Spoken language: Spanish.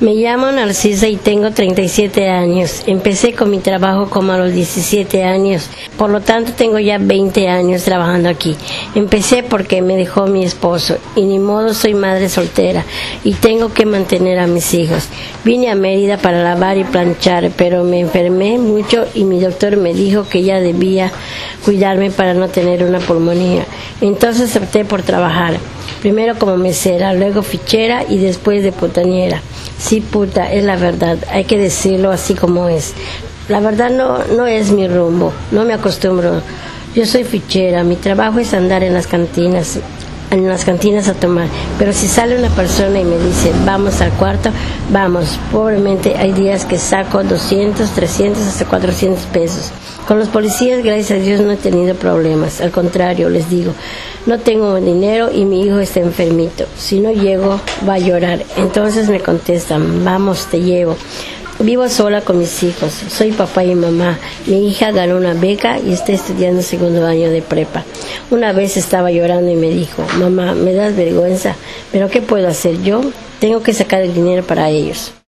Me llamo Narcisa y tengo 37 años. Empecé con mi trabajo como a los 17 años, por lo tanto tengo ya 20 años trabajando aquí. Empecé porque me dejó mi esposo y ni modo, soy madre soltera y tengo que mantener a mis hijos. Vine a Mérida para lavar y planchar, pero me enfermé mucho y mi doctor me dijo que ya debía cuidarme para no tener una pulmonía. Entonces opté por trabajar, primero como mesera, luego fichera y después de putañera. Sí, puta, es la verdad, hay que decirlo así como es. La verdad no es mi rumbo, no me acostumbro. Yo soy fichera, mi trabajo es andar en las cantinas a tomar, pero si sale una persona y me dice vamos al cuarto, vamos. Pobremente hay días que saco 200, 300, hasta 400 pesos. Con los policías, gracias a Dios, no he tenido problemas. Al contrario, les digo, no tengo dinero y mi hijo está enfermito. Si no llego, va a llorar. Entonces me contestan, vamos, te llevo. Vivo sola con mis hijos, soy papá y mamá. Mi hija ganó una beca y está estudiando segundo año de prepa. Una vez estaba llorando y me dijo, mamá, me das vergüenza, pero ¿qué puedo hacer yo? Tengo que sacar el dinero para ellos.